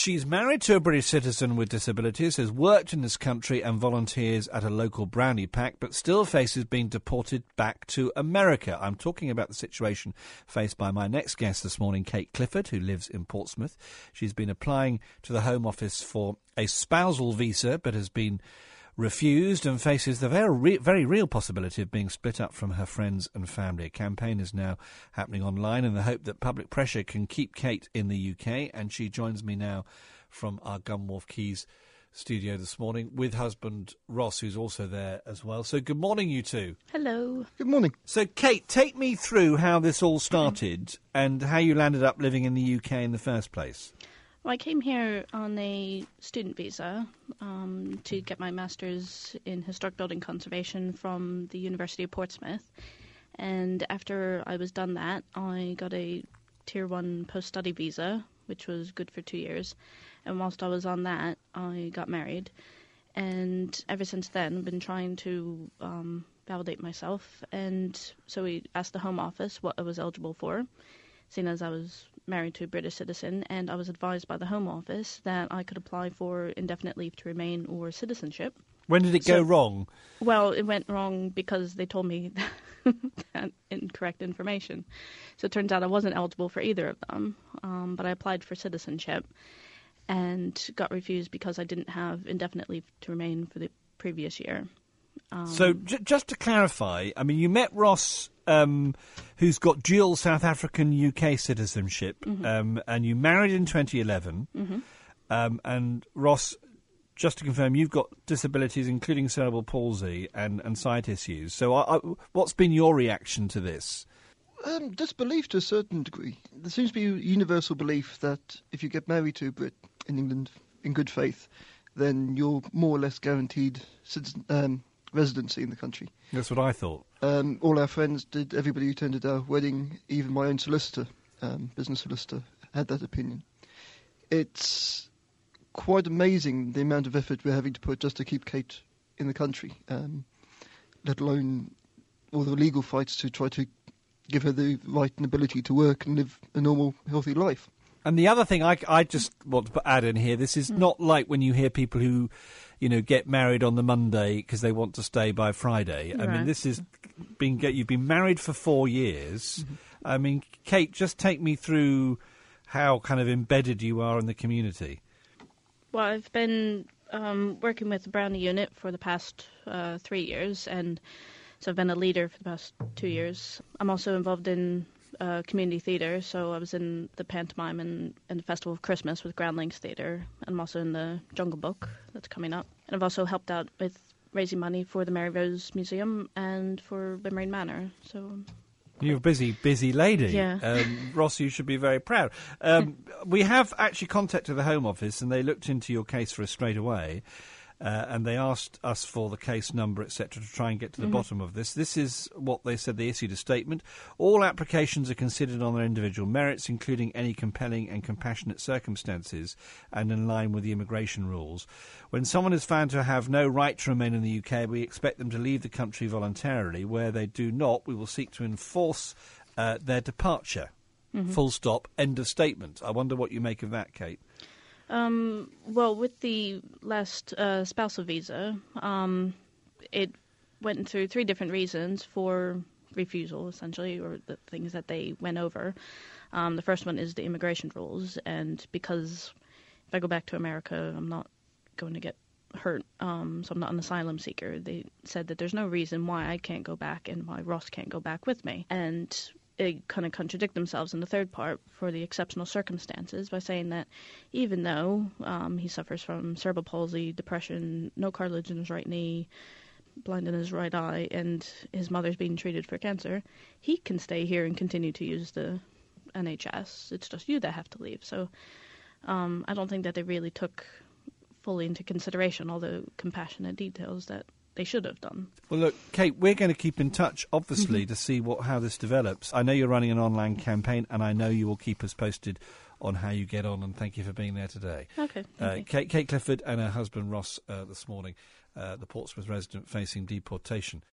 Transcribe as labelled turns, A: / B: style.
A: She's married to a British citizen with disabilities, has worked in this country and volunteers at a local brownie pack, but still faces being deported back to America. I'm talking about the situation faced by my next guest this morning, Kate Clifford, who lives in Portsmouth. She's been applying to the Home Office for a spousal visa, but has been refused and faces the very real possibility of being split up from her friends and family. A campaign is now happening online in the hope that public pressure can keep Kate in the UK, and she joins me now from our Gunwharf Quays studio this morning with husband Ross, who's also there as well. So good morning, you two.
B: Hello.
C: Good morning.
A: So Kate, take me through how this all started and how you landed up living in the UK in the first place.
B: Well, I came here on a student visa to get my master's in historic building conservation from the University of Portsmouth. And after I was done that, I got a Tier 1 post-study visa, which was good for 2 years. And whilst I was on that, I got married. And ever since then, I've been trying to validate myself. And so we asked the Home Office what I was eligible for, seeing as I was married to a British citizen, and I was advised by the Home Office that I could apply for indefinite leave to remain or citizenship.
A: When did it go wrong?
B: Well, it went wrong because they told me that incorrect information. So it turns out I wasn't eligible for either of them, but I applied for citizenship and got refused because I didn't have indefinite leave to remain for the previous year.
A: So just to clarify, I mean, you met Ross, who's got dual South African UK citizenship, and you married in 2011. And Ross, just to confirm, you've got disabilities, including cerebral palsy and sight issues. So what's been your reaction to this?
C: Disbelief to a certain degree. There seems to be a universal belief that if you get married to a Brit in England in good faith, then you're more or less guaranteed residency in the country.
A: That's what I thought.
C: All our friends did, everybody who attended our wedding, even my own solicitor, business solicitor, had that opinion. It's quite amazing the amount of effort we're having to put just to keep Kate in the country, let alone all the legal fights to try to give her the right and ability to work and live a normal, healthy life.
A: And the other thing I just want to add in here, this is not like when you hear people who, get married on the Monday because they want to stay by Friday. Right. I mean, this is you've been married for 4 years. I mean, Kate, just take me through how kind of embedded you are in the community.
B: Well, I've been working with the Brownie unit for the past 3 years, and so I've been a leader for the past 2 years. I'm also involved in community theatre, so I was in the pantomime and the Festival of Christmas with Groundlings Theatre, and I'm also in the Jungle Book that's coming up. And I've also helped out with raising money for the Mary Rose Museum and for Bimrain Manor. So
A: you're a busy lady.
B: Yeah.
A: Ross, you should be very proud. We have actually contacted the Home Office, and they looked into your case for us straight away. And they asked us for the case number, etc., to try and get to the bottom of this. This is what they said. They issued a statement. All applications are considered on their individual merits, including any compelling and compassionate circumstances, and in line with the immigration rules. When someone is found to have no right to remain in the UK, we expect them to leave the country voluntarily. Where they do not, we will seek to enforce their departure. Full stop. End of statement. I wonder what you make of that, Kate.
B: Well, with the last spousal visa, it went through 3 different reasons for refusal, essentially, or the things that they went over. The first one is the immigration rules, and because if I go back to America, I'm not going to get hurt, so I'm not an asylum seeker. They said that there's no reason why I can't go back and why Ross can't go back with me. And they kind of contradict themselves in the third part for the exceptional circumstances by saying that even though he suffers from cerebral palsy, depression, no cartilage in his right knee, blind in his right eye, and his mother's being treated for cancer, he can stay here and continue to use the NHS. It's just you that have to leave. So I don't think that they really took fully into consideration all the compassionate details that they should have done.
A: Well, look, Kate, we're going to keep in touch, obviously, to see how this develops. I know you're running an online campaign, and I know you will keep us posted on how you get on, and thank you for being there today.
B: Okay.
A: Kate Clifford and her husband Ross this morning, the Portsmouth resident facing deportation.